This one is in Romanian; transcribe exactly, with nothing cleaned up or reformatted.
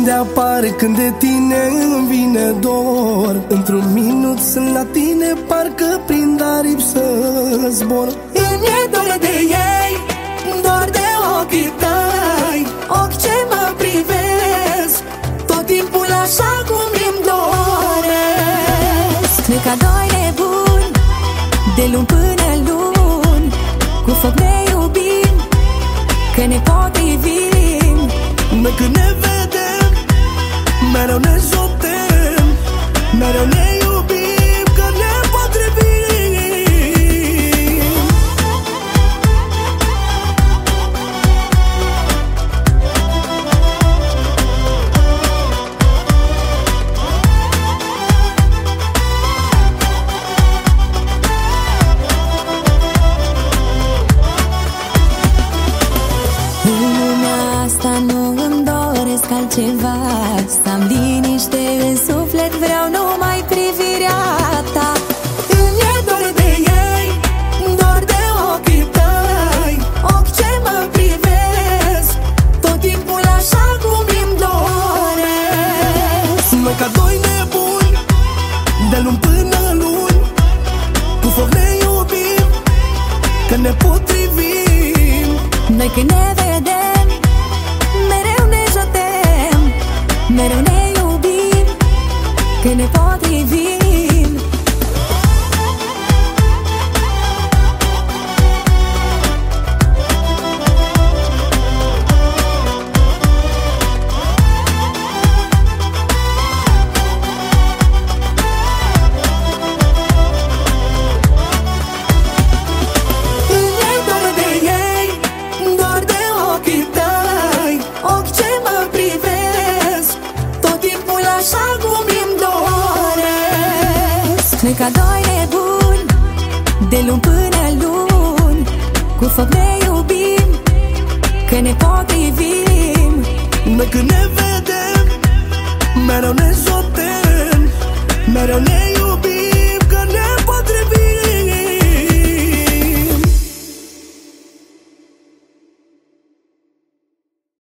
unde apar când de tine îmi vine dor. Într-un minut sunt la tine, parcă prin aripi să zbor. Îmi e dor de ei, dor de ochii tăi, ochi ce mă privesc tot timpul așa cum îmi doresc. Noi ca doi nebuni, de luni până luni, cu foc ne iubim, că ne potrivim. Noi când ne vedem, mereu ne zotem, mereu ne iubim, că ne potrivim. În lumea asta nu îmi doresc altceva, să am liniște în suflet, vreau numai privirea ta. Îmi e dor de ei, dor de ochii tăi, ochi ce mă privesc tot timpul așa cum îmi doresc. Noi ca doi nebuni, de luni până luni, cu foc ne iubim, că ne potrivim. Noi când ne vedem, mereu ne jotem, mereu ne iubim, că ne potrivim. Îmi e dor de ei, dor de ochii tăi, ochi ce mă privesc tot timpul așa cum îmi doresc. Noi ca doi nebuni, de luni până luni, cu foc ne iubim, că ne potrivim. Noi când ne vedem, mereu ne zotem, mereu ne